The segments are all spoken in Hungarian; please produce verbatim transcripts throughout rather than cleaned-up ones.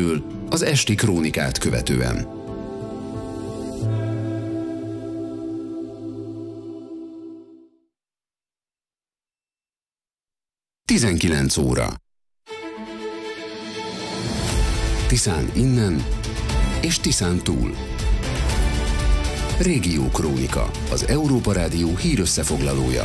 kiderül az esti krónikát követően. tizenkilenc óra. Tiszán innen és Tiszán túl. Régió Krónika, az Európa Rádió hírösszefoglalója.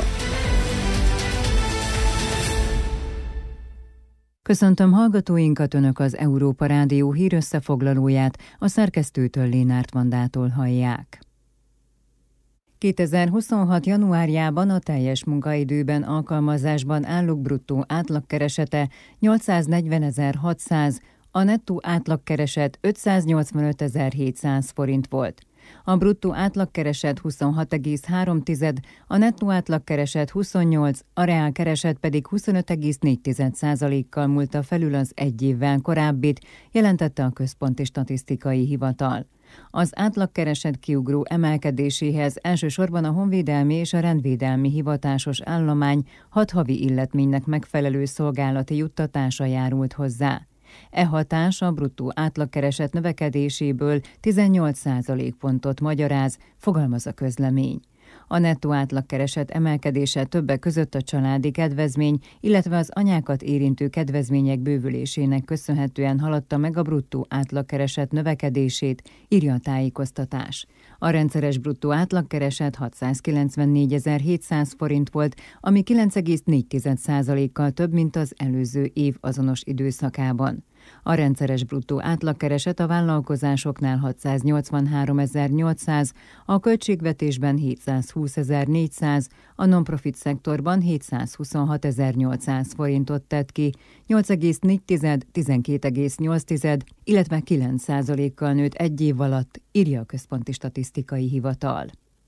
Köszöntöm hallgatóinkat, Önök az Európa Rádió hírösszefoglalóját, a szerkesztőtől Lénárt Vandától hallják. kétezer-huszonhat. januárjában a teljes munkaidőben alkalmazásban állók bruttó átlagkeresete nyolcszáznegyvenezer-hatszáz, a nettó átlagkereset ötszáznyolcvanötezer-hétszáz forint volt. A bruttó átlagkereset huszonhat egész három, a nettó átlagkereset huszonnyolc, a reálkereset pedig huszonöt egész négy százalékkal múlta felül az egy évvel korábbit, jelentette a Központi Statisztikai Hivatal. Az átlagkereset kiugró emelkedéséhez elsősorban a honvédelmi és a rendvédelmi hivatásos állomány hat havi illetménynek megfelelő szolgálati juttatása járult hozzá. E hatás a bruttó átlagkereset növekedéséből tizennyolc százalékpontot magyaráz, fogalmaz a közlemény. A nettó átlagkereset emelkedése többek között a családi kedvezmény, illetve az anyákat érintő kedvezmények bővülésének köszönhetően haladta meg a bruttó átlagkereset növekedését, írja a tájékoztatás. A rendszeres bruttó átlagkereset hatszázkilencvennégyezer-hétszáz forint volt, ami kilenc egész négy százalékkal több, mint az előző év azonos időszakában. A rendszeres bruttó átlagkereset a vállalkozásoknál hatszáznyolcvanháromezer-nyolcszáz, a költségvetésben hétszázhúszezer-négyszáz, a non-profit szektorban hétszázhuszonhatezer-nyolcszáz forintot tett ki, nyolc egész négy, tizenkét egész nyolc, illetve kilenc százalékkal nőtt egy év alatt, írja a Központi Statisztikai Hivatal.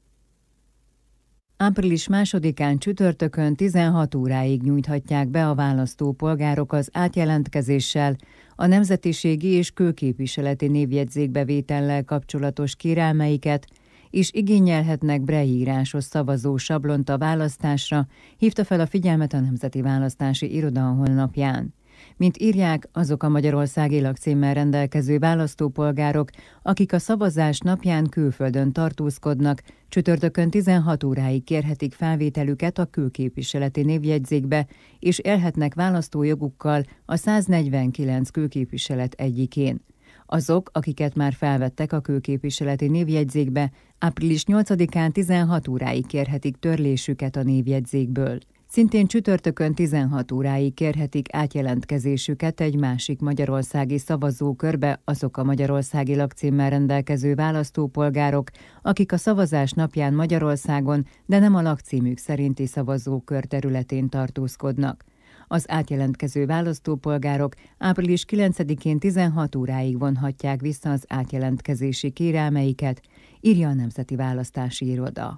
Április másodikán csütörtökön tizenhat óráig nyújthatják be a választópolgárok az átjelentkezéssel a nemzetiségi és külképviseleti névjegyzékbevétellel kapcsolatos kérelmeiket, és igényelhetnek breírásos szavazó sablont a választásra, hívta fel a figyelmet a Nemzeti Választási Iroda a honlapján. Mint írják, azok a magyarországi lakcímmel rendelkező választópolgárok, akik a szavazás napján külföldön tartózkodnak, csütörtökön tizenhat óráig kérhetik felvételüket a külképviseleti névjegyzékbe, és élhetnek választójogukkal a száznegyvenkilenc külképviselet egyikén. Azok, akiket már felvettek a külképviseleti névjegyzékbe, április nyolcadikán tizenhat óráig kérhetik törlésüket a névjegyzékből. Szintén csütörtökön tizenhat óráig kérhetik átjelentkezésüket egy másik magyarországi szavazókörbe azok a magyarországi lakcímmel rendelkező választópolgárok, akik a szavazás napján Magyarországon, de nem a lakcímük szerinti szavazókör területén tartózkodnak. Az átjelentkező választópolgárok április kilencedikén tizenhat óráig vonhatják vissza az átjelentkezési kérelmeiket, írja a Nemzeti Választási Iroda.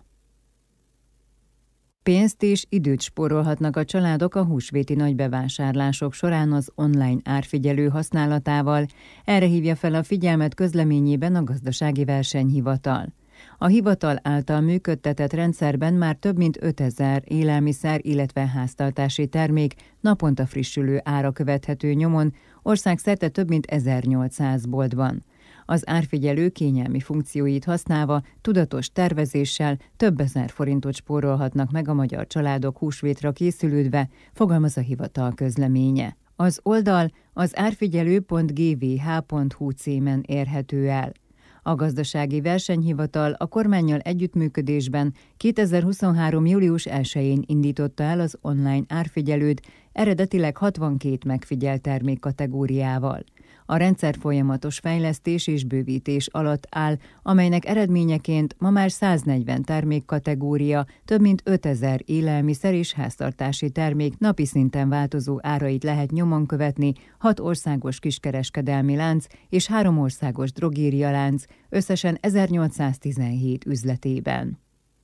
Pénzt és időt spórolhatnak a családok a húsvéti nagybevásárlások során az online árfigyelő használatával, erre hívja fel a figyelmet közleményében a Gazdasági Versenyhivatal. A hivatal által működtetett rendszerben már több mint ötezer élelmiszer, illetve háztartási termék naponta frissülő ára követhető nyomon, országszerte több mint ezernyolcszáz boltban. Az árfigyelő kényelmi funkcióit használva, tudatos tervezéssel több ezer forintot spórolhatnak meg a magyar családok húsvétra készülődve, fogalmaz a hivatal közleménye. Az oldal az árfigyelő pont g v h pont h u címen érhető el. A Gazdasági Versenyhivatal a kormánnyal együttműködésben kétezer-huszonhárom. július elsején indította el az online árfigyelőt, eredetileg hatvankét megfigyelt termékkategóriával. A rendszer folyamatos fejlesztés és bővítés alatt áll, amelynek eredményeként ma már száznegyven termékkategória, több mint ötezer élelmiszer és háztartási termék napi szinten változó árait lehet nyomon követni, hat országos kiskereskedelmi lánc és három országos drogérialánc, összesen ezernyolcszáztizenhét üzletében.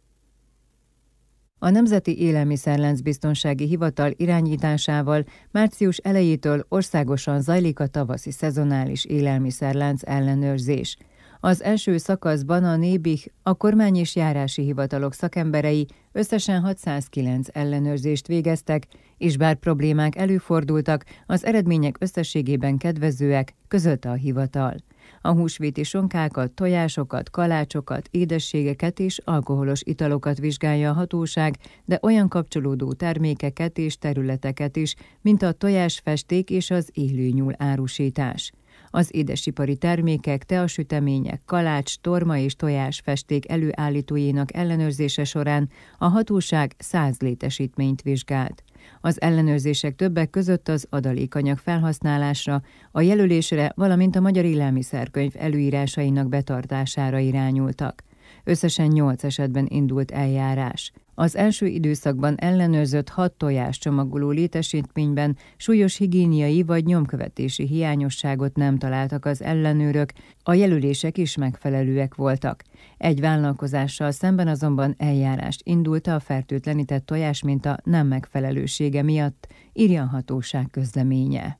A Nemzeti Élelmiszerláncbiztonsági Hivatal irányításával március elejétől országosan zajlik a tavaszi szezonális élelmiszerlánc ellenőrzés. Az első szakaszban a Nébih, a kormány és járási hivatalok szakemberei összesen hatszázkilenc ellenőrzést végeztek, és bár problémák előfordultak, az eredmények összességében kedvezőek, közölte a hivatal. A húsvéti sonkákat, tojásokat, kalácsokat, édességeket és alkoholos italokat vizsgálja a hatóság, de olyan kapcsolódó termékeket és területeket is, mint a tojásfesték és az élőnyúl árusítás. Az édesipari termékek, teasütemények, kalács, torma és tojásfesték előállítóinak ellenőrzése során a hatóság száz létesítményt vizsgált. Az ellenőrzések többek között az adalékanyag felhasználásra, a jelölésre, valamint a Magyar Élelmiszerkönyv előírásainak betartására irányultak. Összesen nyolc esetben indult eljárás. Az első időszakban ellenőrzött hat tojás csomagoló létesítményben súlyos higiéniai vagy nyomkövetési hiányosságot nem találtak az ellenőrök, a jelölések is megfelelőek voltak. Egy vállalkozással szemben azonban eljárást indult a fertőtlenített tojásminta nem megfelelősége miatt, írja a hatóság közleménye.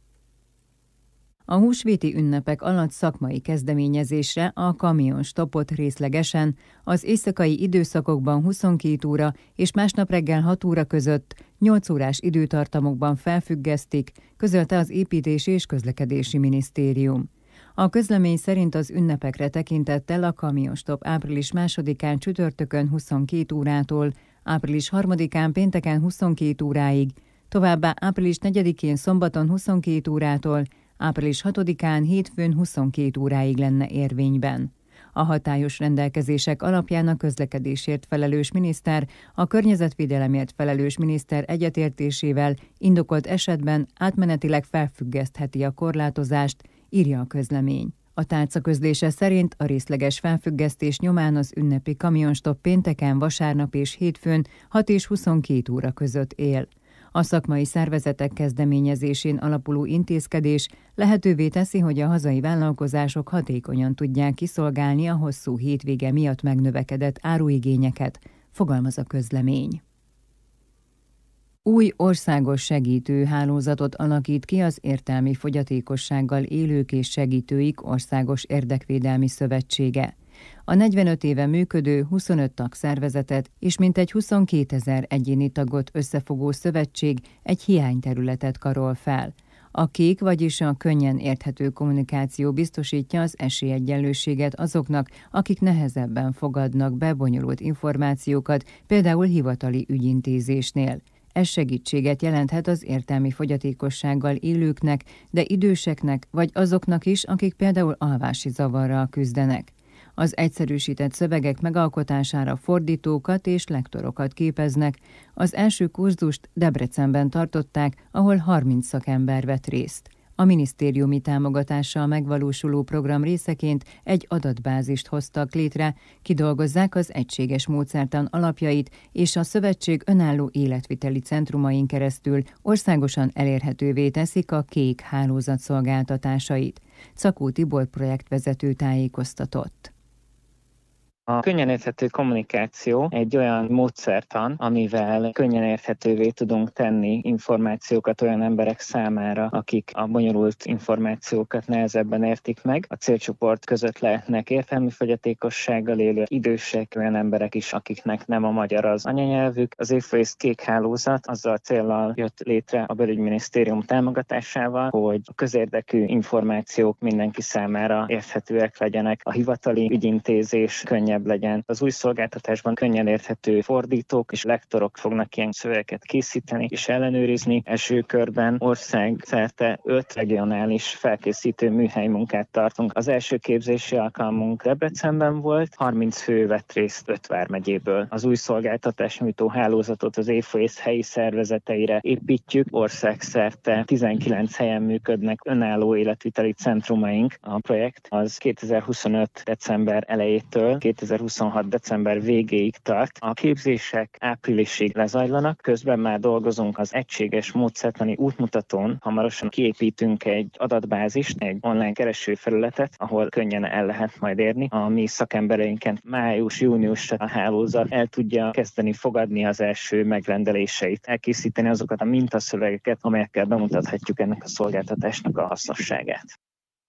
A húsvéti ünnepek alatt szakmai kezdeményezésre a kamionstopot részlegesen az éjszakai időszakokban huszonkét óra és másnap reggel hat óra között nyolc órás időtartamokban felfüggesztik, közölte az Építési és Közlekedési Minisztérium. A közlemény szerint az ünnepekre tekintettel a kamionstop április másodikán csütörtökön huszonkét órától, április harmadikán pénteken huszonkét óráig, továbbá április negyedikén szombaton huszonkét órától, április hatodikán hétfőn huszonkét óráig lenne érvényben. A hatályos rendelkezések alapján a közlekedésért felelős miniszter a környezetvédelemért felelős miniszter egyetértésével indokolt esetben átmenetileg felfüggesztheti a korlátozást, írja a közlemény. A tárca közlése szerint a részleges felfüggesztés nyomán az ünnepi kamionstop pénteken, vasárnap és hétfőn hat és huszonkét óra között él. A szakmai szervezetek kezdeményezésén alapuló intézkedés lehetővé teszi, hogy a hazai vállalkozások hatékonyan tudják kiszolgálni a hosszú hétvége miatt megnövekedett áruigényeket, fogalmaz a közlemény. Új országos segítőhálózatot alakít ki az értelmi fogyatékossággal élők és segítőik Országos Érdekvédelmi Szövetsége. A negyvenöt éve működő huszonöt tagszervezetet és mintegy huszonkétezer egyéni tagot összefogó szövetség egy hiányterületet karol fel. A kék, vagyis a könnyen érthető kommunikáció biztosítja az esélyegyenlőséget azoknak, akik nehezebben fogadnak be bonyolult információkat, például hivatali ügyintézésnél. Ez segítséget jelenthet az értelmi fogyatékossággal élőknek, de időseknek vagy azoknak is, akik például alvási zavarral küzdenek. Az egyszerűsített szövegek megalkotására fordítókat és lektorokat képeznek. Az első kurzust Debrecenben tartották, ahol harminc szakember vett részt. A minisztériumi támogatással megvalósuló program részeként egy adatbázist hoztak létre, kidolgozzák az egységes módszertan alapjait, és a szövetség önálló életviteli centrumain keresztül országosan elérhetővé teszik a kék hálózat szolgáltatásait. Czakó Tibor projektvezető tájékoztatott. A könnyen érthető kommunikáció egy olyan módszertan, amivel könnyen érthetővé tudunk tenni információkat olyan emberek számára, akik a bonyolult információkat nehezebben értik meg. A célcsoport között lehetnek értelmi fogyatékossággal élő idősek, olyan emberek is, akiknek nem a magyar az anyanyelvük. Az Évfész Kék Hálózat azzal a céllal jött létre a Belügyminisztérium támogatásával, hogy a közérdekű információk mindenki számára érthetőek legyenek, a hivatali ügyintézés könnyebb legyen. Az új szolgáltatásban könnyen érthető fordítók és lektorok fognak ilyen szövegeket készíteni és ellenőrizni. Első körben országszerte öt regionális felkészítő műhely munkát tartunk. Az első képzési alkalmunk Debrecenben volt, harminc fő vett részt öt vármegyéből. Az új szolgáltatás nyújtó hálózatot az Évfész helyi szervezeteire építjük. Országszerte tizenkilenc helyen működnek önálló életviteli centrumaink. A projekt az kétezer-huszonöt december elejétől kétezer-huszonhat december végéig tart. A képzések áprilisig lezajlanak, közben már dolgozunk az egységes módszertani útmutatón. Hamarosan kiépítünk egy adatbázist, egy online keresőfelületet, ahol könnyen el lehet majd érni. A mi szakembereinket május-júniusra a hálózat el tudja kezdeni fogadni az első megrendeléseit, elkészíteni azokat a mintaszövegeket, amelyekkel bemutathatjuk ennek a szolgáltatásnak a hasznosságát.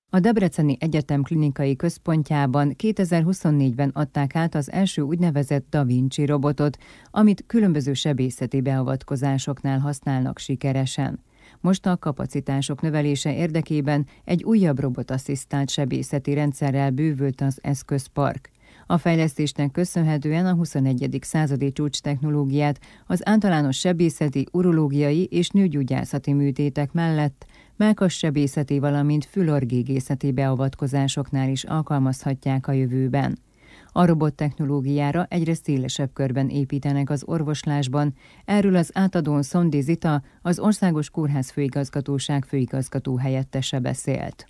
A Debreceni Egyetem klinikai központjában kétezer-huszonnégyben adták át az első úgynevezett Da Vinci robotot, amit különböző sebészeti beavatkozásoknál használnak sikeresen. Most a kapacitások növelése érdekében egy újabb robotasszisztált sebészeti rendszerrel bővült az eszközpark. A fejlesztésnek köszönhetően a huszonegyedik századi csúcstechnológiát az általános sebészeti, urológiai és nőgyógyászati műtétek mellett mellkassebészeti, valamint fülorgégészeti beavatkozásoknál is alkalmazhatják a jövőben. A robottechnológiára egyre szélesebb körben építenek az orvoslásban, erről az átadón Szondi Zita, az Országos Kórház Főigazgatóság főigazgató helyettese beszélt.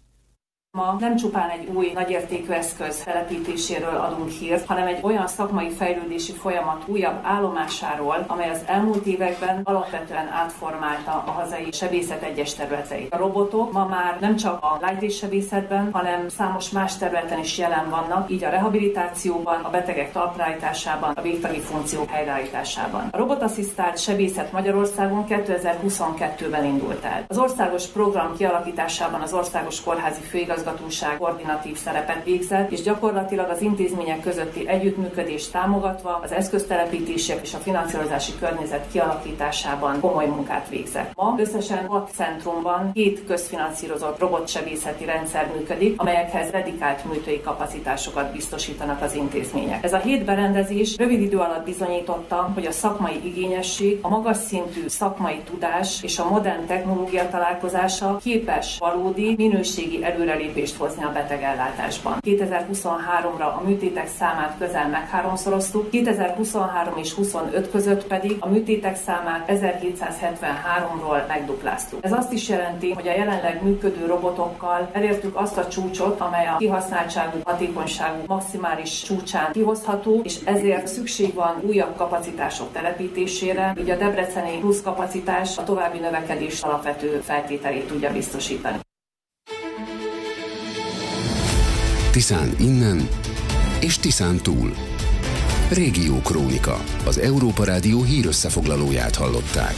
Ma nem csupán egy új, nagyértékű eszköz telepítéséről adunk hírt, hanem egy olyan szakmai fejlődési folyamat újabb állomásáról, amely az elmúlt években alapvetően átformálta a hazai sebészet egyes területeit. A robotok ma már nem csak a lejtéssebészetben, hanem számos más területen is jelen vannak, így a rehabilitációban, a betegek talpraállításában, a végtagi funkciók helyreállításában. A robotasszisztált sebészet Magyarországon kétezer-huszonkettőben indult el. Az országos program kialakításában az Országos Kórházi Főigazgatóság koordinatív szerepet végzett, és gyakorlatilag az intézmények közötti együttműködést támogatva az eszköztelepítések és a finanszírozási környezet kialakításában komoly munkát végzett. Ma összesen hat centrumban hét közfinanszírozott robotsebészeti rendszer működik, amelyekhez dedikált műtői kapacitásokat biztosítanak az intézmények. Ez a hét berendezés rövid idő alatt bizonyította, hogy a szakmai igényesség, a magas szintű szakmai tudás és a modern technológia találkozása képes valódi minőségi előrelépést hozni a betegellátásban. kétezer-huszonháromra a műtétek számát közel megháromszoroztuk, kétezer-huszonhárom és huszonöt között pedig a műtétek számát ezerhétszázhetvenháromról megdupláztuk. Ez azt is jelenti, hogy a jelenleg működő robotokkal elértük azt a csúcsot, amely a kihasználtságú, hatékonyságú maximális csúcsán kihozható, és ezért szükség van újabb kapacitások telepítésére, így a debreceni plusz kapacitás a további növekedés alapvető feltételét tudja biztosítani. Tiszán innen és Tiszán túl. Régiókrónika. Az Európa Rádió hírösszefoglalóját hallották.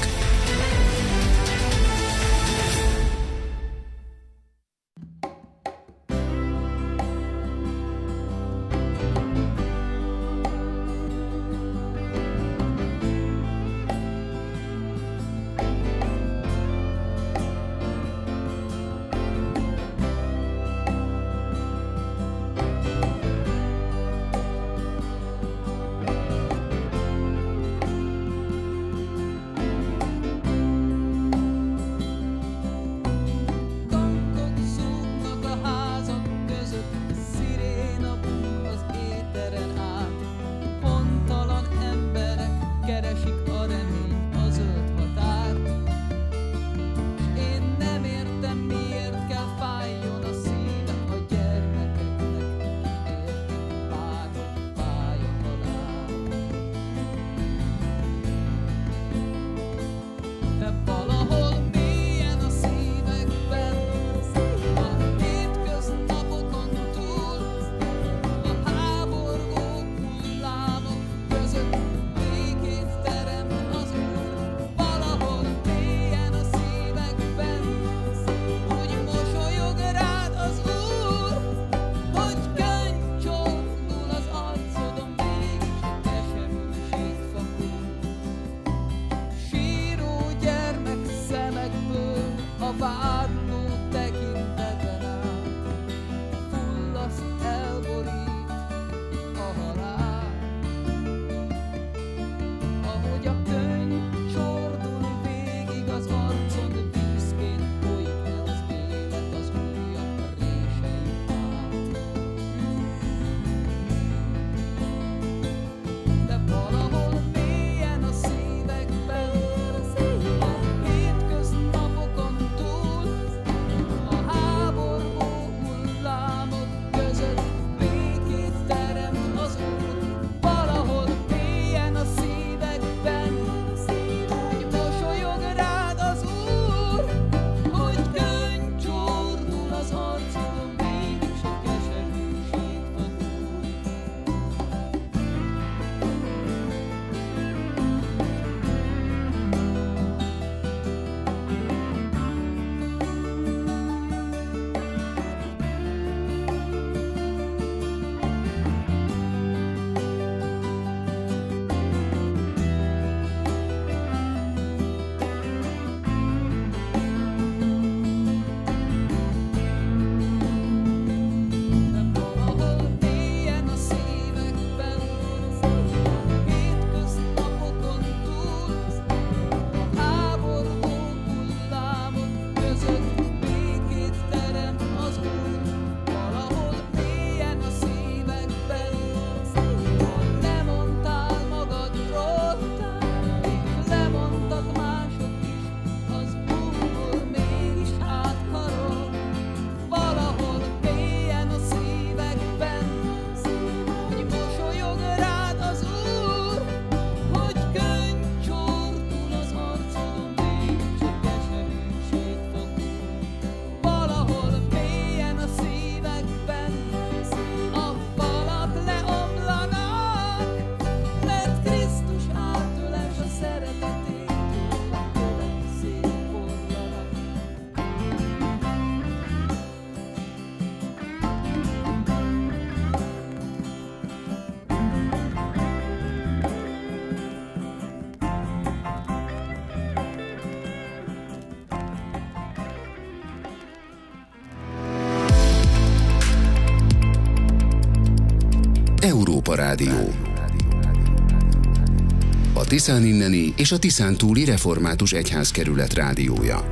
Európa Rádió. A Tiszán inneni és a Tiszán túli református egyházkerület rádiója.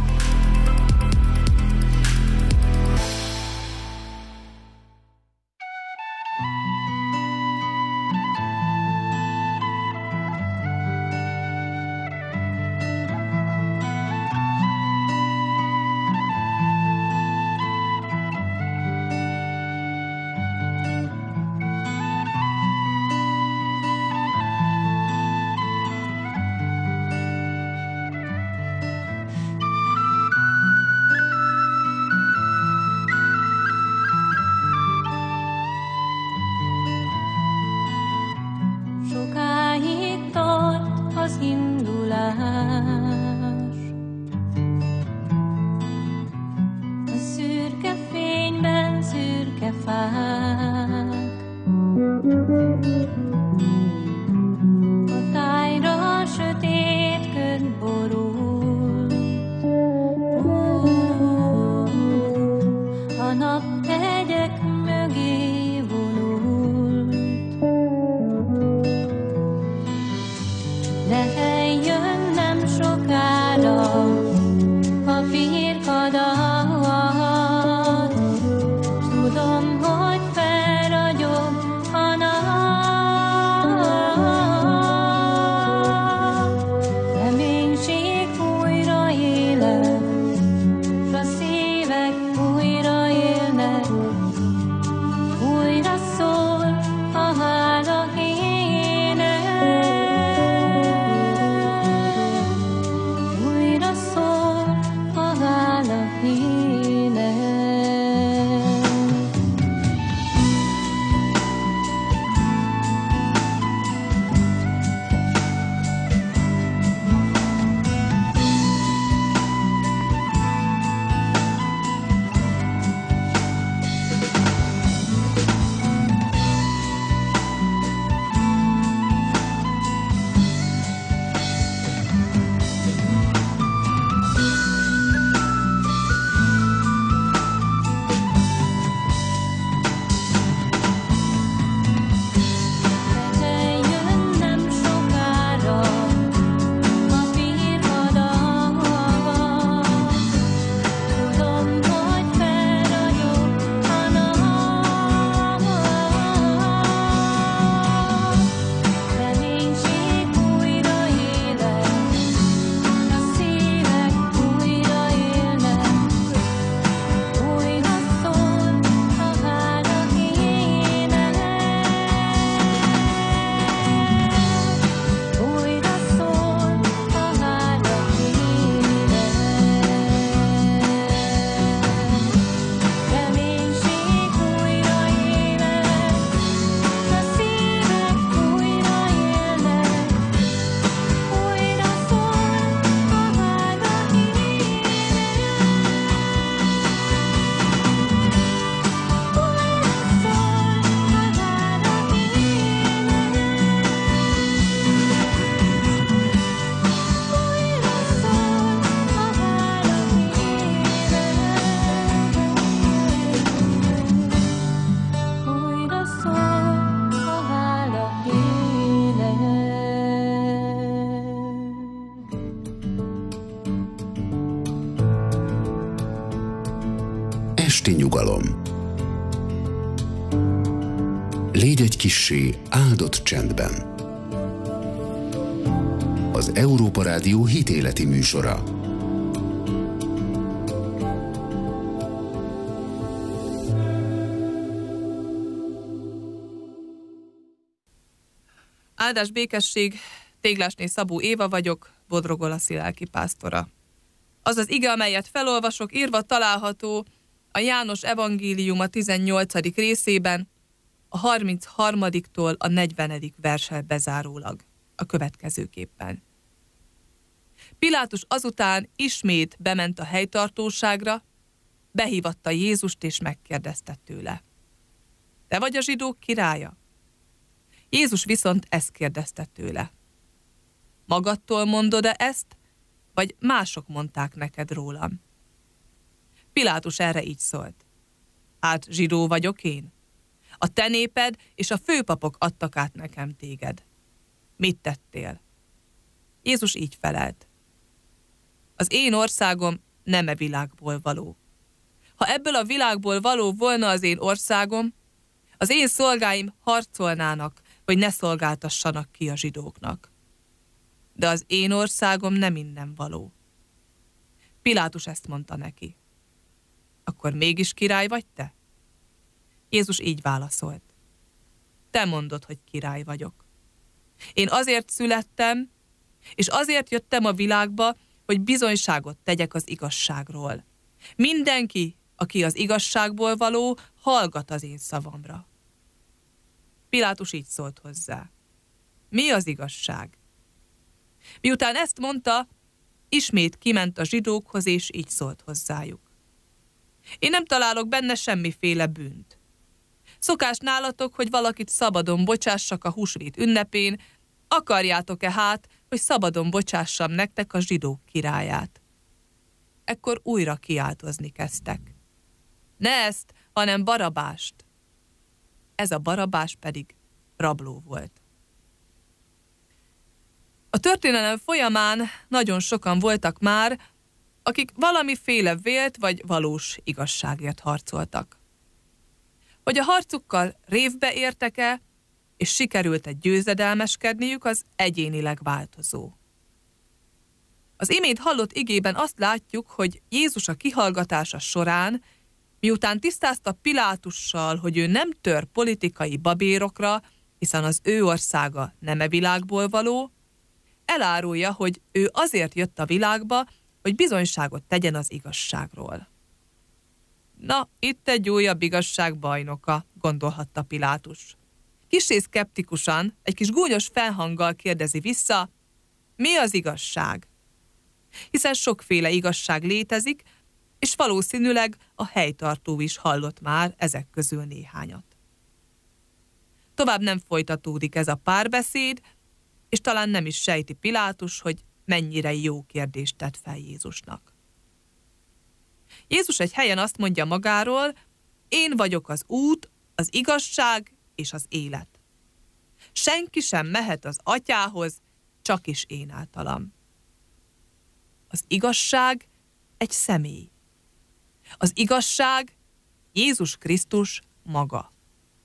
Esti nyugalom. Légy egy kissé áldott csendben. Az Európa Rádió hitéleti műsora. Áldás békesség, Téglásné Szabó Éva vagyok, Bodrogolaszi lelkipásztora. Az az ige, amelyet felolvasok, írva található a János evangélium a tizennyolcadik részében, a harmincharmadiktól a negyvenedik verssel bezárólag, a következőképpen. Pilátus azután ismét bement a helytartóságra, behívatta Jézust és megkérdezte tőle: Te vagy a zsidók királya? Jézus viszont ezt kérdezte tőle: Magadtól mondod-e ezt, vagy mások mondták neked rólam? Pilátus erre így szólt: Hát zsidó vagyok én? A te néped és a főpapok adtak át nekem téged. Mit tettél? Jézus így felelt. Az én országom nem e világból való. Ha ebből a világból való volna az én országom, az én szolgáim harcolnának, hogy ne szolgáltassanak ki a zsidóknak. De az én országom nem innen való. Pilátus ezt mondta neki. Akkor mégis király vagy te? Jézus így válaszolt. Te mondod, hogy király vagyok. Én azért születtem, és azért jöttem a világba, hogy bizonyságot tegyek az igazságról. Mindenki, aki az igazságból való, hallgat az én szavamra. Pilátus így szólt hozzá. Mi az igazság? Miután ezt mondta, ismét kiment a zsidókhoz, és így szólt hozzájuk. Én nem találok benne semmiféle bűnt. Szokás nálatok, hogy valakit szabadon bocsássak a húsvét ünnepén, akarjátok-e hát, hogy szabadon bocsássam nektek a zsidók királyát? Ekkor újra kiáltozni kezdtek. Ne ezt, hanem Barabást. Ez a Barabás pedig rabló volt. A történelem folyamán nagyon sokan voltak már, akik valamiféle vélt vagy valós igazságért harcoltak. Hogy a harcukkal révbe értek-e, és sikerült-e győzedelmeskedniük, az egyénileg változó. Az imént hallott igében azt látjuk, hogy Jézus a kihallgatása során, miután tisztázta Pilátussal, hogy ő nem tör politikai babérokra, hiszen az ő országa nem e világból való, elárulja, hogy ő azért jött a világba, hogy bizonyságot tegyen az igazságról. Na, itt egy újabb igazság bajnoka, gondolhatta Pilátus. Kissé szkeptikusan, egy kis gúnyos felhanggal kérdezi vissza, mi az igazság? Hiszen sokféle igazság létezik, és valószínűleg a helytartó is hallott már ezek közül néhányat. Tovább nem folytatódik ez a párbeszéd, és talán nem is sejti Pilátus, hogy mennyire jó kérdést tett fel Jézusnak. Jézus egy helyen azt mondja magáról, én vagyok az út, az igazság és az élet. Senki sem mehet az atyához, csak is én általam. Az igazság egy személy. Az igazság Jézus Krisztus maga.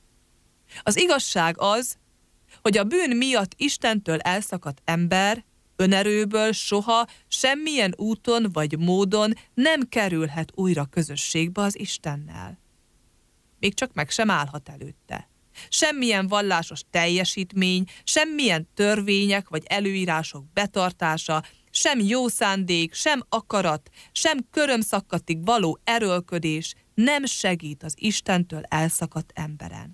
Az igazság az, hogy a bűn miatt Istentől elszakadt ember önerőből soha, semmilyen úton vagy módon nem kerülhet újra közösségbe az Istennel. Még csak meg sem állhat előtte. Semmilyen vallásos teljesítmény, semmilyen törvények vagy előírások betartása, sem jó szándék, sem akarat, sem körömszakkatig való erőlködés nem segít az Istentől elszakadt emberen.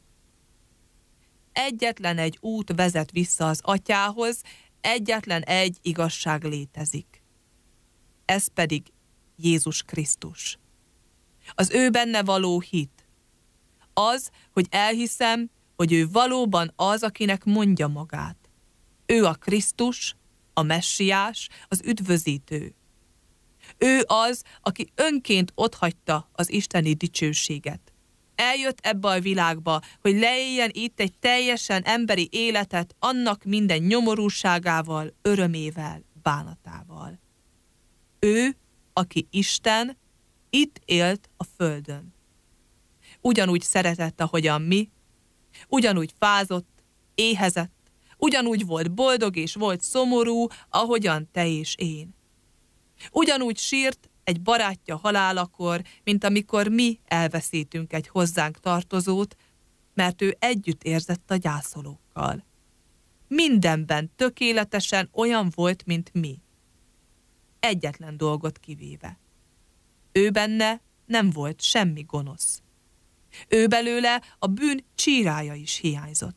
Egyetlen egy út vezet vissza az atyához, egyetlen egy igazság létezik. Ez pedig Jézus Krisztus. Az ő benne való hit. Az, hogy elhiszem, hogy ő valóban az, akinek mondja magát. Ő a Krisztus, a messiás, az üdvözítő. Ő az, aki önként otthagyta az isteni dicsőséget. Eljött ebbe a világba, hogy leéljen itt egy teljesen emberi életet annak minden nyomorúságával, örömével, bánatával. Ő, aki Isten, itt élt a földön. Ugyanúgy szeretett, ahogyan mi, ugyanúgy fázott, éhezett, ugyanúgy volt boldog és volt szomorú, ahogyan te és én. Ugyanúgy sírt egy barátja halálakor, mint amikor mi elveszítünk egy hozzánk tartozót, mert ő együtt érzett a gyászolókkal. Mindenben tökéletesen olyan volt, mint mi. Egyetlen dolgot kivéve. Ő benne nem volt semmi gonosz. Ő belőle a bűn csírája is hiányzott.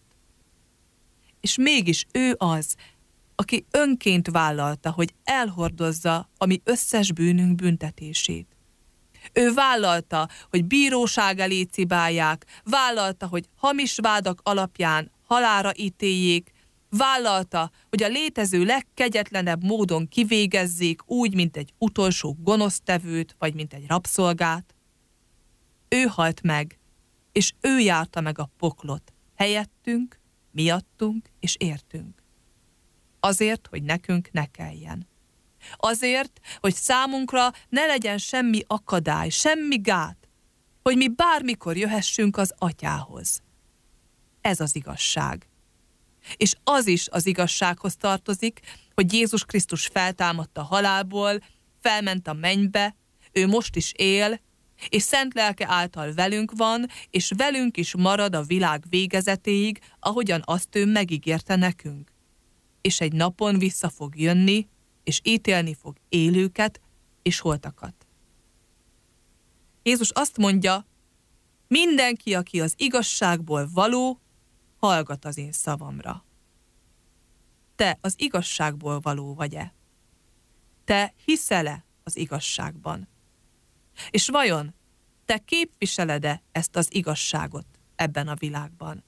És mégis ő az, aki önként vállalta, hogy elhordozza a mi összes bűnünk büntetését. Ő vállalta, hogy bíróság elé cibálják, vállalta, hogy hamis vádak alapján halálra ítéljék, vállalta, hogy a létező legkegyetlenebb módon kivégezzék úgy, mint egy utolsó gonosztevőt, vagy mint egy rabszolgát. Ő halt meg, és ő járta meg a poklot helyettünk, miattunk és értünk. Azért, hogy nekünk ne kelljen. Azért, hogy számunkra ne legyen semmi akadály, semmi gát, hogy mi bármikor jöhessünk az Atyához. Ez az igazság. És az is az igazsághoz tartozik, hogy Jézus Krisztus feltámadt a halálból, felment a mennybe, ő most is él, és szent lelke által velünk van, és velünk is marad a világ végezetéig, ahogyan azt ő megígérte nekünk. És egy napon vissza fog jönni, és ítélni fog élőket és holtakat. Jézus azt mondja, mindenki, aki az igazságból való, hallgat az én szavamra. Te az igazságból való vagy-e? Te hiszel-e az igazságban? És vajon te képviseled-e ezt az igazságot ebben a világban?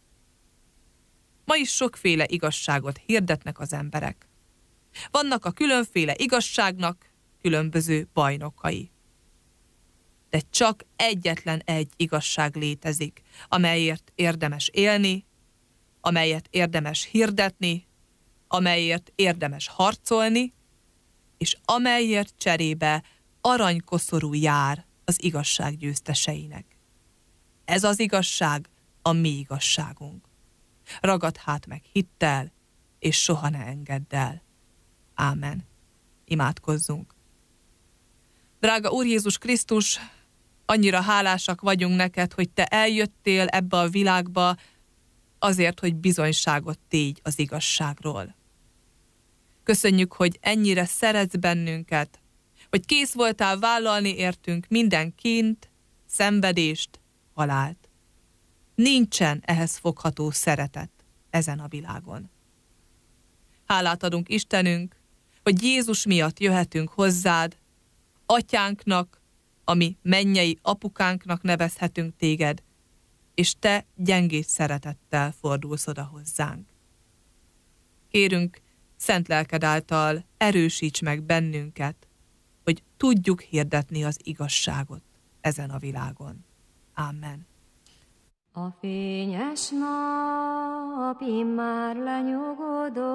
Ma is sokféle igazságot hirdetnek az emberek. Vannak a különféle igazságnak különböző bajnokai. De csak egyetlen egy igazság létezik, amelyért érdemes élni, amelyet érdemes hirdetni, amelyért érdemes harcolni, és amelyért cserébe aranykoszorú jár az igazság győzteseinek. Ez az igazság a mi igazságunk. Ragad hát meg hittel, és soha ne engedd el. Ámen. Imádkozzunk. Drága Úr Jézus Krisztus, annyira hálásak vagyunk neked, hogy te eljöttél ebbe a világba azért, hogy bizonyságot tégy az igazságról. Köszönjük, hogy ennyire szeretsz bennünket, hogy kész voltál vállalni értünk minden kínt, szenvedést, halált. Nincsen ehhez fogható szeretet ezen a világon. Hálát adunk Istenünk, hogy Jézus miatt jöhetünk hozzád, Atyánknak, ami mennyei apukánknak nevezhetünk téged, és te gyengéd szeretettel fordulsz oda hozzánk. Kérünk, szent lelked által erősíts meg bennünket, hogy tudjuk hirdetni az igazságot ezen a világon. Amen. A fényes nap immár lenyugodott,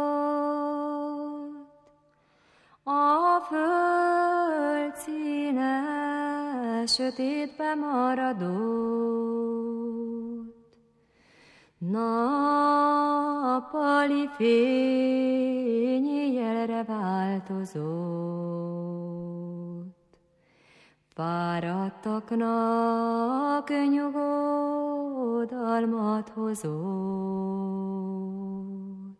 a föld színe sötétbe maradott, nappali fény éjjelre változott, fáradtaknak nyugodalmat hozott.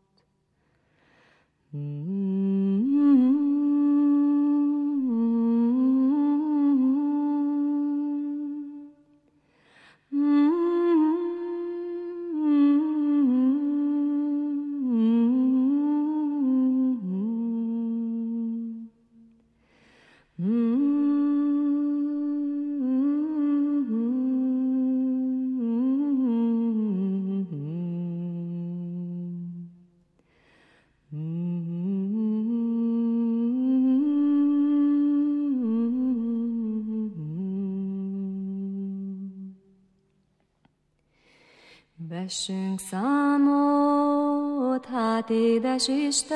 Vessünk számot, hát édes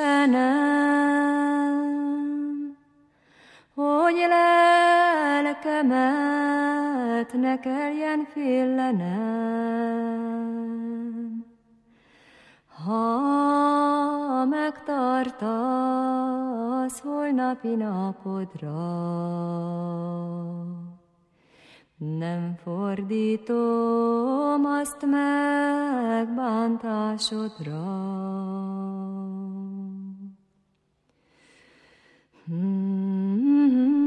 Istenem, hogy lelkemet ne kelljen félenem. Ha megtartasz holnapi napodra, nem fordítom azt meg bántásodra. Mm-hmm.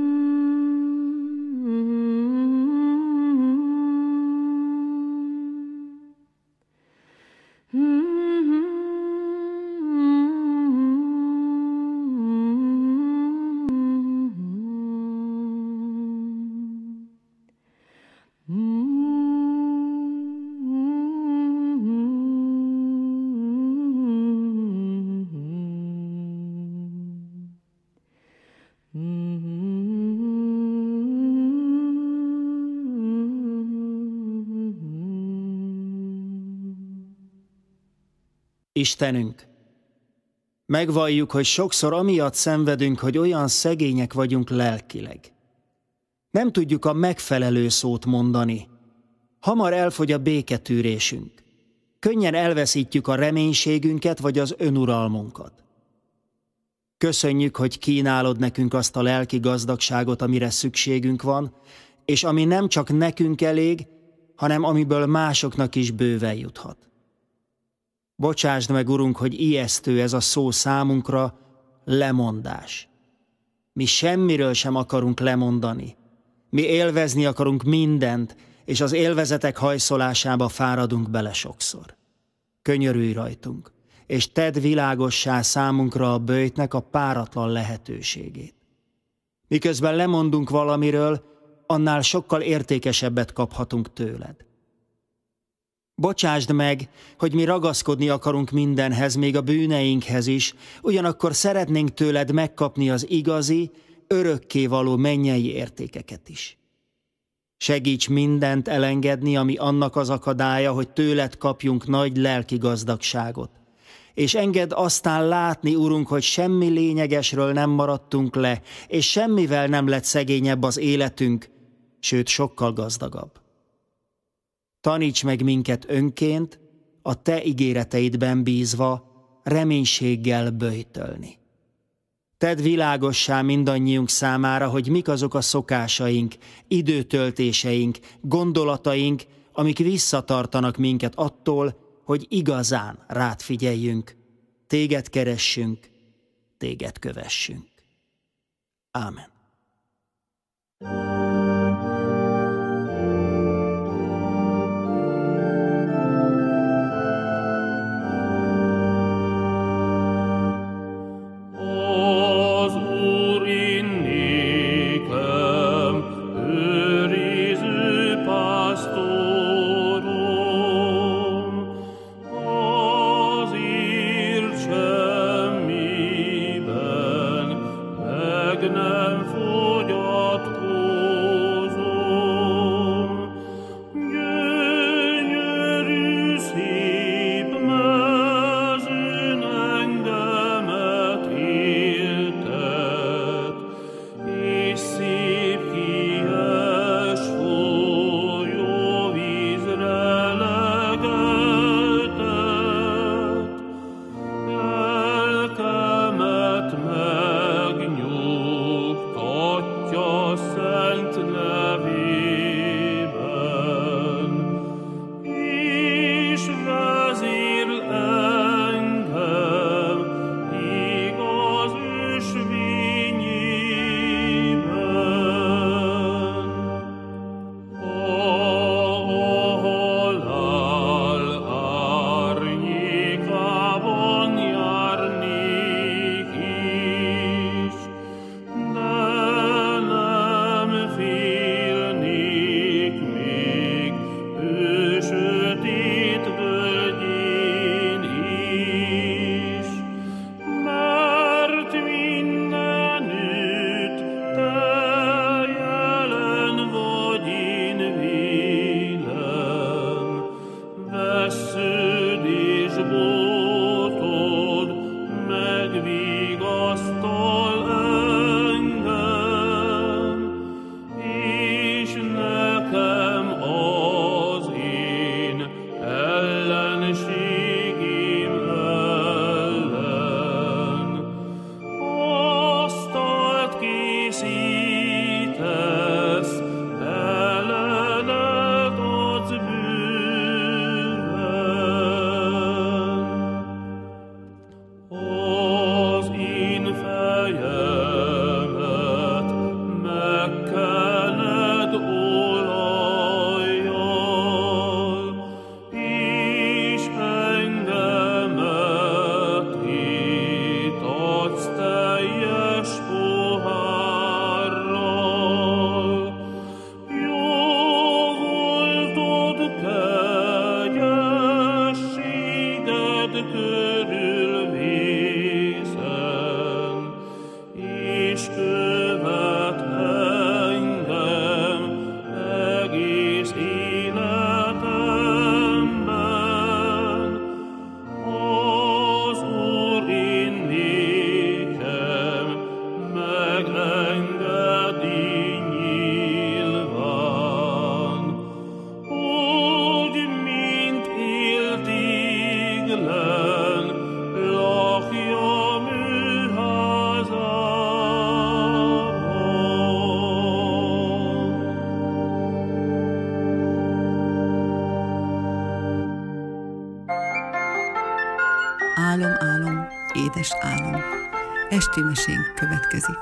Istenünk, megvalljuk, hogy sokszor amiatt szenvedünk, hogy olyan szegények vagyunk lelkileg. Nem tudjuk a megfelelő szót mondani. Hamar elfogy a béketűrésünk. Könnyen elveszítjük a reménységünket vagy az önuralmunkat. Köszönjük, hogy kínálod nekünk azt a lelki gazdagságot, amire szükségünk van, és ami nem csak nekünk elég, hanem amiből másoknak is bőven juthat. Bocsásd meg, Urunk, hogy ijesztő ez a szó számunkra, lemondás. Mi semmiről sem akarunk lemondani. Mi élvezni akarunk mindent, és az élvezetek hajszolásába fáradunk bele sokszor. Könyörülj rajtunk, és tedd világossá számunkra a böjtnek a páratlan lehetőségét. Miközben lemondunk valamiről, annál sokkal értékesebbet kaphatunk tőled. Bocsásd meg, hogy mi ragaszkodni akarunk mindenhez, még a bűneinkhez is, ugyanakkor szeretnénk tőled megkapni az igazi, örökkévaló mennyei értékeket is. Segíts mindent elengedni, ami annak az akadálya, hogy tőled kapjunk nagy lelki gazdagságot. És engedd aztán látni, Urunk, hogy semmi lényegesről nem maradtunk le, és semmivel nem lett szegényebb az életünk, sőt sokkal gazdagabb. Taníts meg minket önként, a te ígéreteidben bízva, reménységgel böjtölni. Tedd világossá mindannyiunk számára, hogy mik azok a szokásaink, időtöltéseink, gondolataink, amik visszatartanak minket attól, hogy igazán rád figyeljünk, téged keressünk, téged kövessünk. Ámen. Nem fogyatkozik. Álom, álom, édes álom. Esti mesénk következik.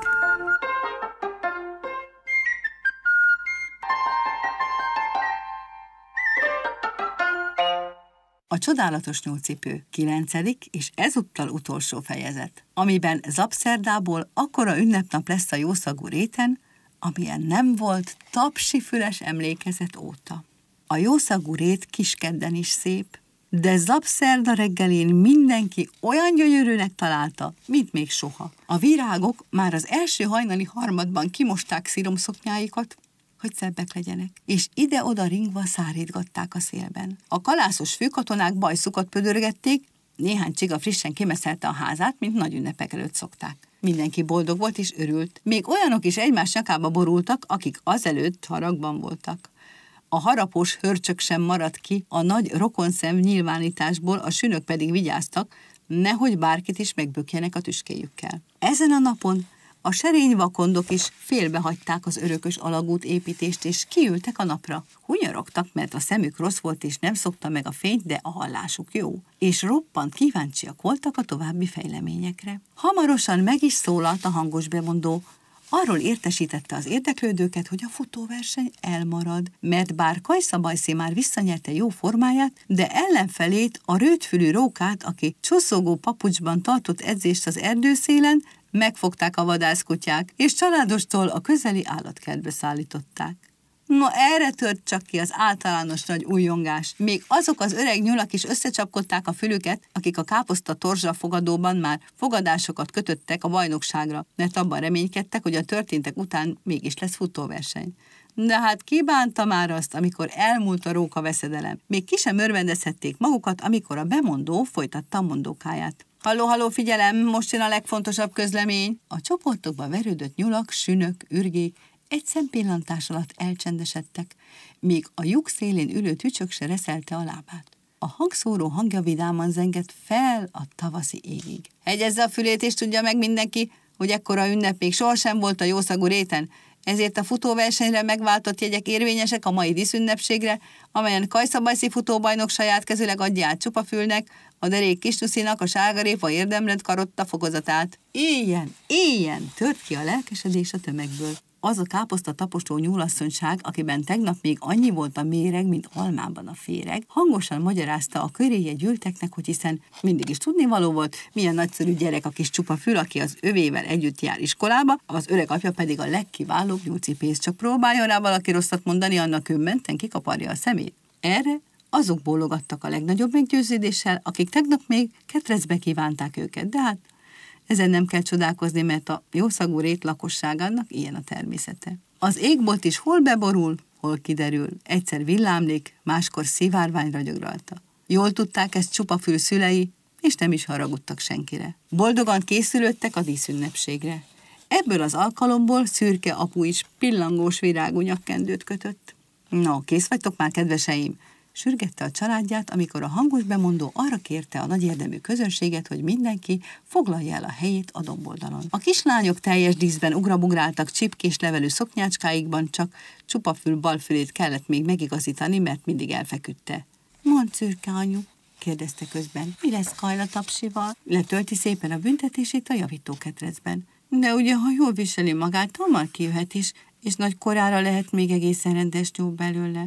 A csodálatos nyúlcipő kilencedik és ezúttal utolsó fejezet, amiben Zapszerdából akkora ünnepnap lesz a jószagú réten, amilyen nem volt tapsifüles emlékezet óta. A jószagú rét Kiskedden is szép, de Zapszerda reggelén mindenki olyan gyönyörűnek találta, mint még soha. A virágok már az első hajnali harmadban kimosták sziromszoknyáikat, hogy szebbek legyenek, és ide-oda ringva szárítgatták a szélben. A kalászos főkatonák bajszukat pödörgették, néhány csiga frissen kimeszelte a házát, mint nagy ünnepek előtt szokták. Mindenki boldog volt és örült. Még olyanok is egymás nyakába borultak, akik azelőtt haragban voltak. A harapós hörcsök sem maradt ki, a nagy rokonszem nyilvánításból, a sünök pedig vigyáztak, nehogy bárkit is megbökjenek a tüskéjükkel. Ezen a napon a serény vakondok is félbehagyták az örökös alagút építést, és kiültek a napra. Hunyorogtak, mert a szemük rossz volt, és nem szokta meg a fényt, de a hallásuk jó. És roppant kíváncsiak voltak a további fejleményekre. Hamarosan meg is szólalt a hangos bemondó. Arról értesítette az érdeklődőket, hogy a futóverseny elmarad, mert bár Kajszabajszi már visszanyerte jó formáját, de ellenfelét, a rövidfülű rókát, aki csoszogó papucsban tartott edzést az erdőszélen, megfogták a vadászkutyák, és családostól a közeli állatkertbe szállították. No, erre tört csak ki az általános nagy újongás. Még azok az öreg nyulak is összecsapkodták a fülüket, akik a káposzta torzsa fogadóban már fogadásokat kötöttek a bajnokságra, mert abban reménykedtek, hogy a történtek után mégis lesz futóverseny. De hát ki bánta már azt, amikor elmúlt a róka veszedelem. Még ki sem örvendezhették magukat, amikor a bemondó folytatta a mondókáját. Halló, halló, figyelem, most jön a legfontosabb közlemény. A csoportokba verődött nyulak, sünök, ürgék egy szempillantás alatt elcsendesedtek, míg a lyuk szélén ülő tücsök se reszelte a lábát. A hangszóró hangja vidáman zengett fel a tavaszi égig. Hegyezze a fülét, és tudja meg mindenki, hogy ekkora ünnep még sohasem volt a jószagú réten, ezért a futóversenyre megváltott jegyek érvényesek a mai díszünnepségre, amelyen Kajszabajszi futóbajnok saját kezüleg adja át Csupafülnek, a derék Kistuszinak a sárgarépa érdemlett karotta fokozatát. Éljen, éljen, tört ki a lelkesedés a tömegből. Az a káposzta taposó nyúlasszonyság, akiben tegnap még annyi volt a méreg, mint almában a féreg, hangosan magyarázta a köréje gyűlteknek, hogy hiszen mindig is tudnivaló volt, milyen nagyszerű gyerek a kis Csupafül, aki az övével együtt jár iskolába, az öreg apja pedig a legkiválóbb nyúlcipész. Csak próbáljon rá valaki rosszat mondani, annak ő menten kikaparja a szemét. Erre azok bólogattak a legnagyobb meggyőződéssel, akik tegnap még ketrecbe kívánták őket, de hát ezen nem kell csodálkozni, mert a jószagú rét lakosságának ilyen a természete. Az égbolt is hol beborul, hol kiderül. Egyszer villámlik, máskor szivárvány ragyog rajta. Jól tudták ezt Csupafül szülei, és nem is haragudtak senkire. Boldogan készülődtek a díszünnepségre. Ebből az alkalomból szürke apu is pillangós virágú nyakkendőt kötött. No, kész vagytok már, kedveseim? Sürgette a családját, amikor a hangos bemondó arra kérte a nagy érdemű közönséget, hogy mindenki foglalja el a helyét a domboldalon. A kislányok teljes díszben ugrabugráltak csipkés levelű szoknyácskáikban, csak Csupafül balfülét kellett még megigazítani, mert mindig elfeküdte. Mondd, szürke anyu, kérdezte közben, mi lesz Kajla tapsival? Letölti szépen a büntetését a javítóketrecben. De ugye, ha jól viseli magát, hamar kijöhet is, és nagy korára lehet még egészen rendes nyúl belőle.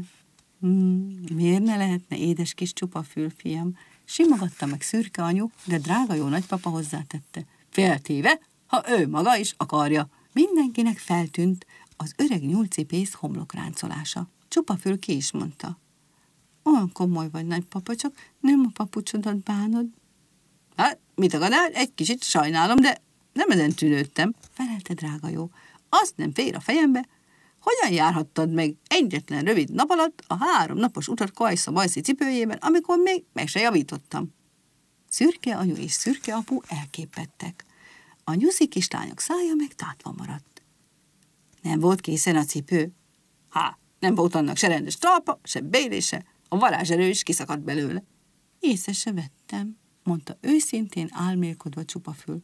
Hmm, miért ne lehetne édes kis Csupafül, fiam? Simogatta meg szürke anyu, de drága jó nagypapa hozzátette. Féltéve, ha ő maga is akarja. Mindenkinek feltűnt az öreg nyúlcipész homlokráncolása. Csupafül ki is mondta. Olyan komoly vagy, nagypapa, csak nem a papucsodat bánod. Hát, mit akadál? Egy kicsit sajnálom, de nem ezen tűnődtem, felelte drága jó. Azt nem fér a fejembe, hogyan járhattad meg egyetlen rövid nap alatt a három napos utat Kajszabajszi cipőjében, amikor még meg se javítottam? Szürke anyu és szürke apu elképettek. A nyuszi kislányok szája meg tátva maradt. Nem volt készen a cipő? Há, nem volt annak se rendes talpa, se bélése, a varázserő is kiszakadt belőle. Észre se vettem, mondta őszintén álmélkodva Csupafül.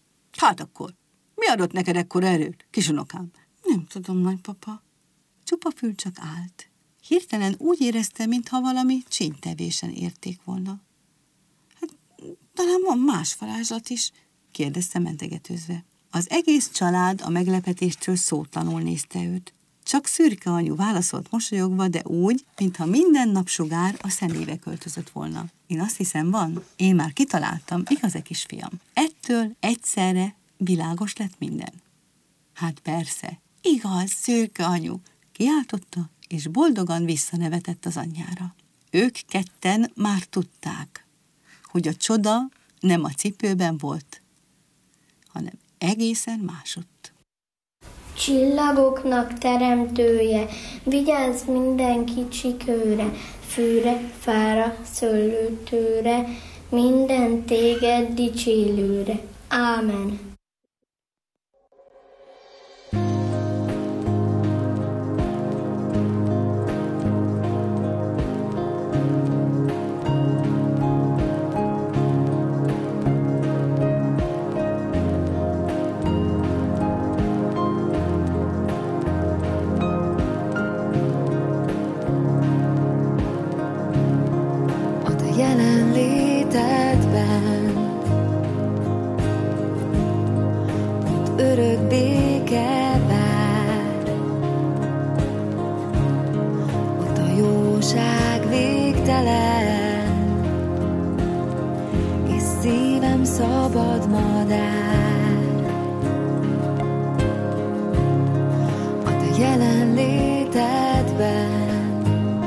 Hát akkor, mi adott neked ekkora erőt, kisunokám? Nem tudom, nagypapa. Csupafül csak állt. Hirtelen úgy érezte, mintha valami csíntevésen érték volna. Hát talán van más varázslat is, kérdezte mentegetőzve. Az egész család a meglepetéstől szótlanul nézte őt. Csak Szürke anyu válaszolt mosolyogva, de úgy, mintha minden napsugár a szemébe költözött volna. Én azt hiszem, van. Én már kitaláltam, igaz-e, kisfiam? Ettől egyszerre világos lett minden. Hát persze, igaz, Szürke anyu, kiáltotta, és boldogan visszanevetett az anyjára. Ők ketten már tudták, hogy a csoda nem a cipőben volt, hanem egészen másodt. Csillagoknak teremtője, vigyázz minden kicsi kőre, fűre, fára, szőlőtőre, minden téged dicsélőre. Ámen. Szabad madár, a te jelenlétedben,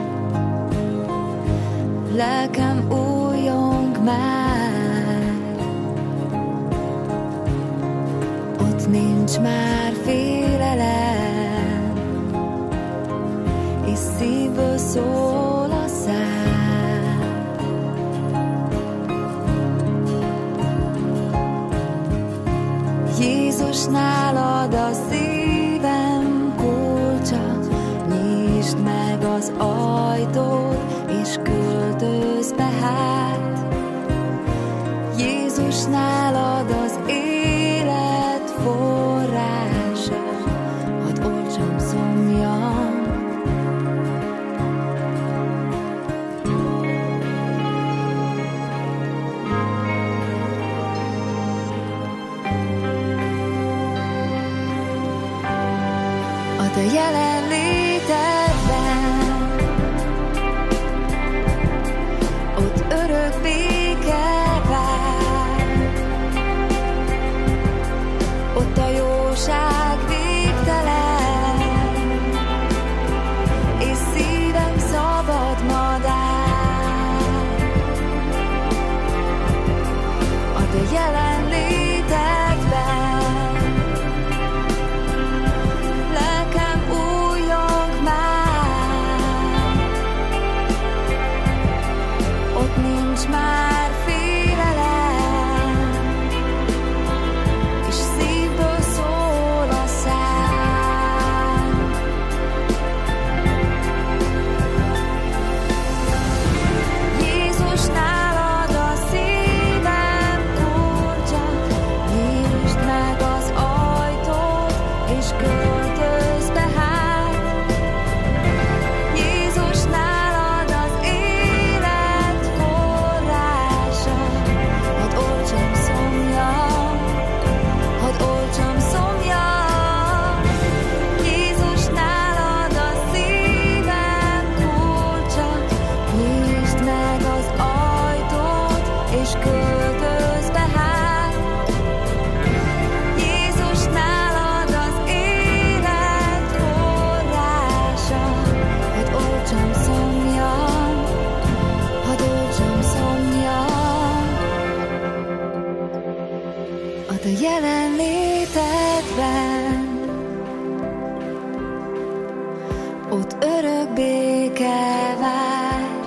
lelkem újjong már, ott nincs már félelem, és szívből szól a szám. Jézus, nálad a szívem kulcsa, nyisd meg az ajtót, és költözz be hát. Jézus, nálad az élet forrása, hadd oltsam szomjam. A te jelenlétedben, ott örök béke vár, ott a jóság végtelen, és szívem szabad madár. A te jelenlétedben már félelem, és szívből szól a szám. Jézus, nálad a szívem kulcsa, nyisd meg az ajtót, és költözz be hát. Jézus, nálad az élet forrása, hadd oltsam szomjam, hadd oltsam szomjam. Jézus, nálad a szívem kulcsa, nyisd meg az ajtót, és költözz be hát. Jézus, nálad az élet forrása, hadd oltsam szomjam, hadd oltsam szomjam. A te jelenlétedben, ott örök béke vár,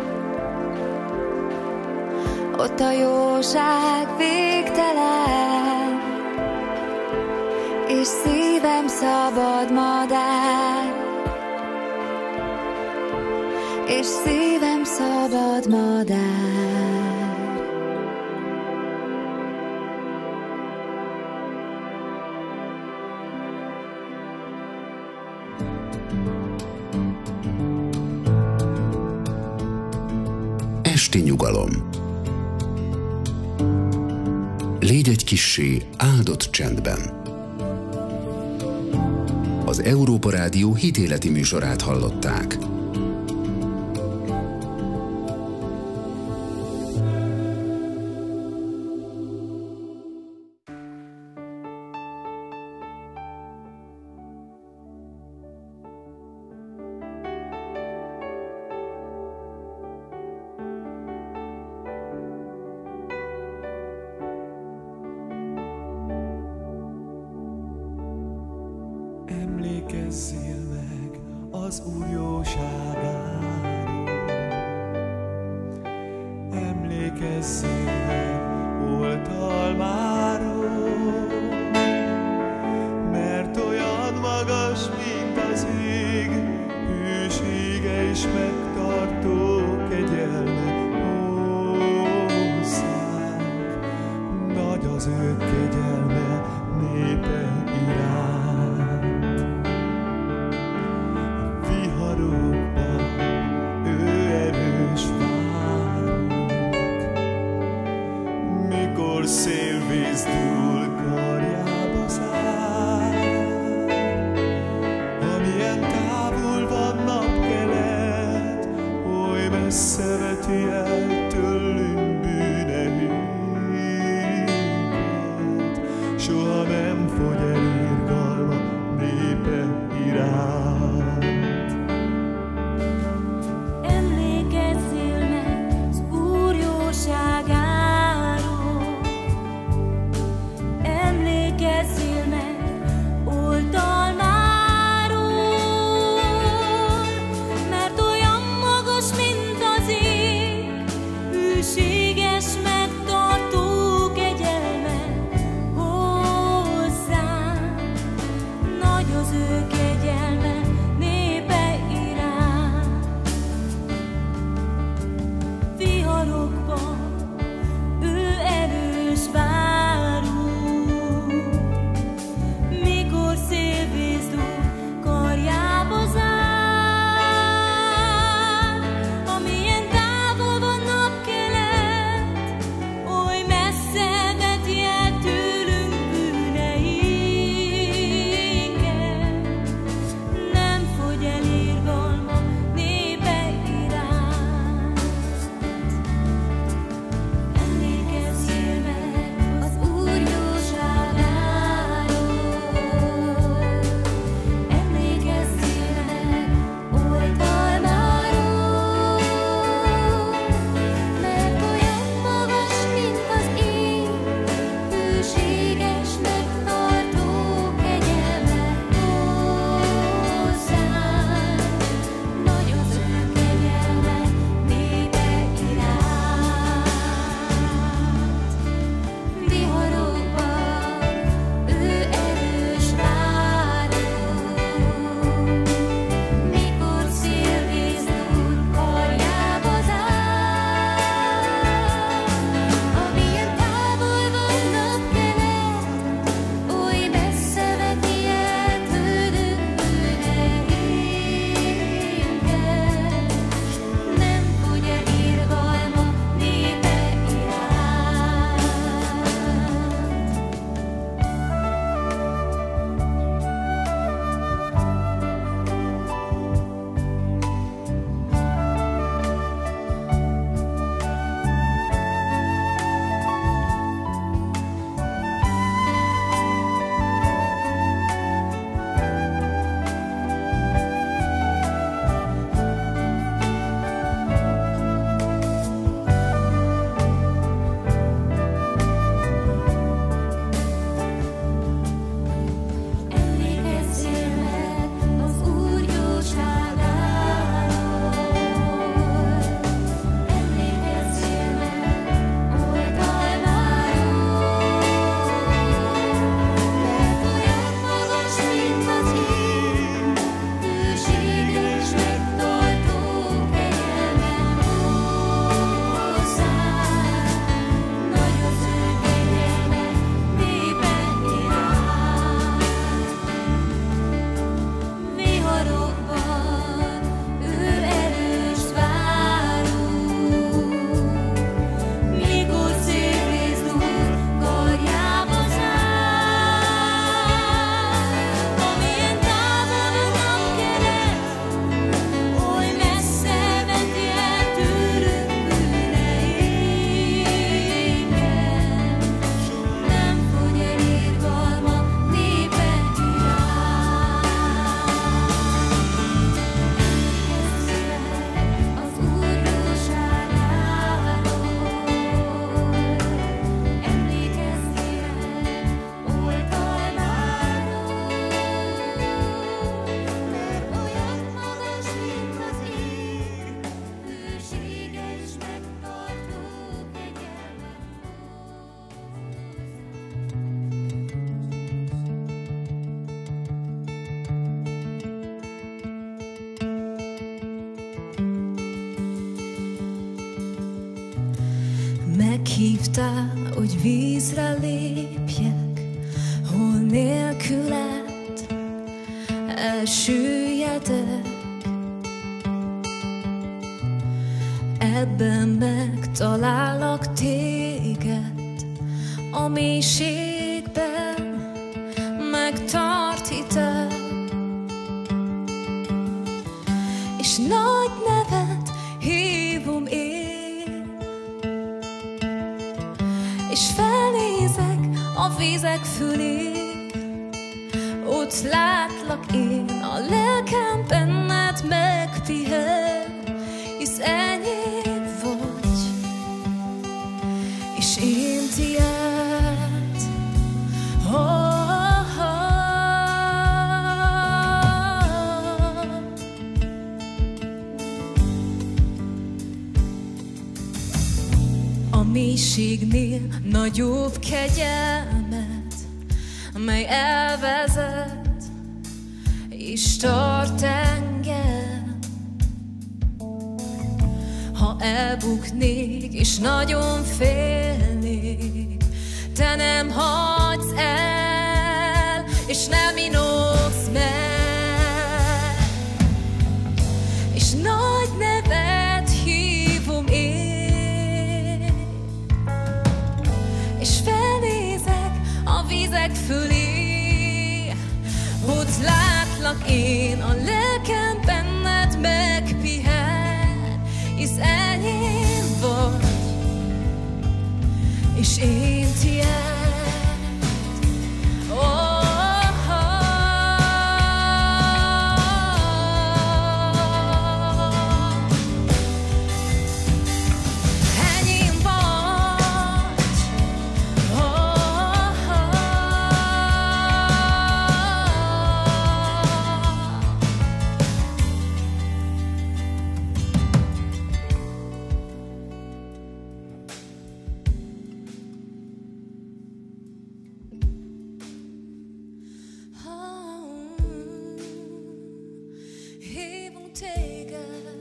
ott a jóság végtelen, és szívem szabad madár, és szívem szabad madár. Esti nyugalom. Légy egy kissé áldott csendben. Az Európa Rádió hitéleti műsorát hallották. Emlékezzél meg az Úr jóságáról, emlékezzél meg oltalmáról, mert olyan magas, mint az ég, hűsége és megtartó kegyelme hozzánk, nagy az ő kegyelme népe iránt. Ő erős várunk, mikor szélvíz dúl karjába száll. Amilyen távol van napkelet, oly messze veti el tőlünk bűneinket, soha nem fogy el irgalma népe iránt. She Meghívtál, hogy vízre lépjek, hol nélküled elsüllyedek. Ebben megtalállak téged, a mélységben megtart hitem, és nagy nevet hívom én, és felnézek a vizek fölé, ott látlak én, a lelkem benned megpihen, hisz enyém vagy, és én tiéd. Oh, oh, oh. A mélységnél nagyobb kegyelmet, mely elvezet és tart engem. Ha elbuknék és nagyon félnék, te nem hagysz el, és nem inogsz meg, és nagy nevet hívom én, és felnézek a vizek fölé, ott látlak én, a lelkem benned megpihen, hisz enyém vagy, és én tiéd. Oh, oh, oh. Enyém vagy. Oh, oh, oh. Hívunk téged.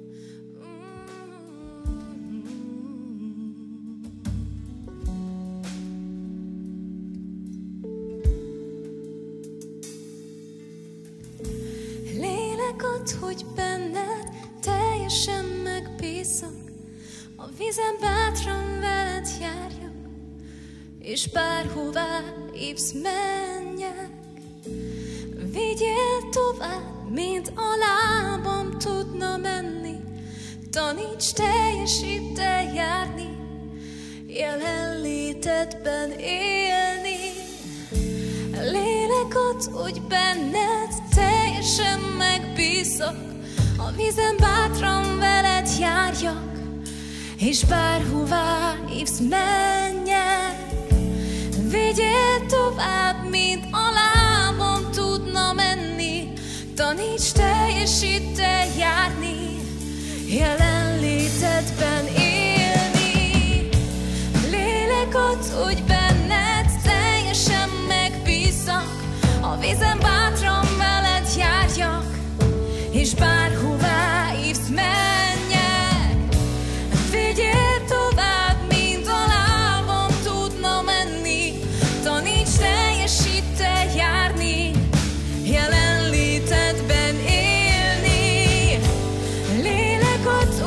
Lélek ad, hogy benned teljesen megbízzak, a vízen bátran veled járjak, és bárhová hívsz, menjek. Vigyél tovább, mint a lábam tudna menni, taníts teljesíten járni, jelenlétedben élni. Lélek ad, hogy benned teljesen megbízzak, a vízen bátran veled járjak, és bárhová hívsz, menjek. Vigyél tovább, mint a lábam tudna menni, taníts teljesíten járni, jelenlétedben élni. Lélek ad, hogy benned teljesen megbízzak, a vízen bátran veled járjak, és bárhová hívsz, menjek. Vigyél tovább, mint a lábam tudna menni, taníts teljesíten járni, jelenlétedben élni. Lélek ad,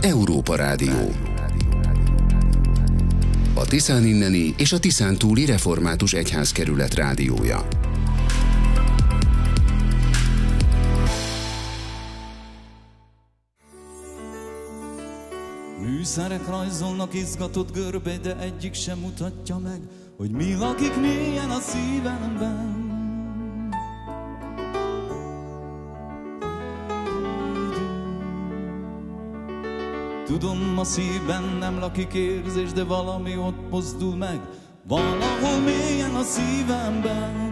Európa Rádió. A Tiszán inneni és a Tiszán túli református egyházkerület rádiója. Műszerek rajzolnak izgatott görbe, de egyik sem mutatja meg, hogy mi lakik mélyen a szívemben. Tudom, a szívben nem lakik érzés, de valami ott mozdul meg, valahol mélyen a szívemben.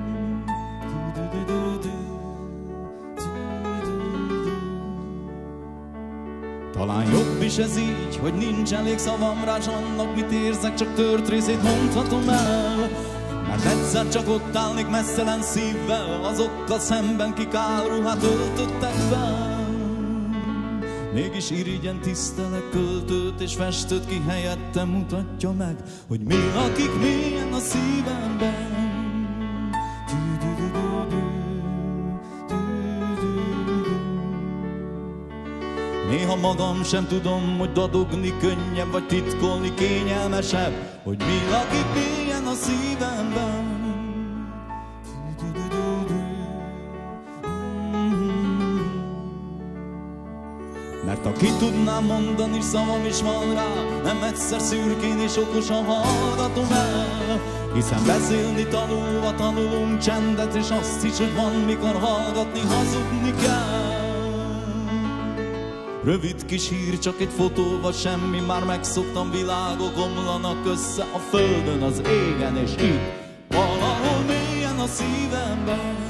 Talán jobb is ez így, hogy nincs elég szavam rá, s annak mit érzek, csak tört részét mondhatom el. Mert egyszer csak ott állnék messzelen szívvel, azokkal szemben, kik álruhát öltöttek fel. Mégis irigyen tisztelek költőt és festőt, ki helyette mutatja meg, hogy mi lakik mélyen a szívemben. Néha magam sem tudom, hogy dadogni könnyebb, vagy titkolni kényelmesebb, hogy mi lakik mélyen a szívemben. Mert ha ki tudnám mondani, szavam is van rá, nem egyszer szürkén és okosan hallgatom el. Hiszen beszélni tanulva tanulunk csendet, és azt is, hogy van mikor hallgatni, hazudni kell. Rövid kis hír, csak egy fotó vagy semmi, már megszoktam, világok omlanak össze a földön, az égen, és itt valahol mélyen a szívemben.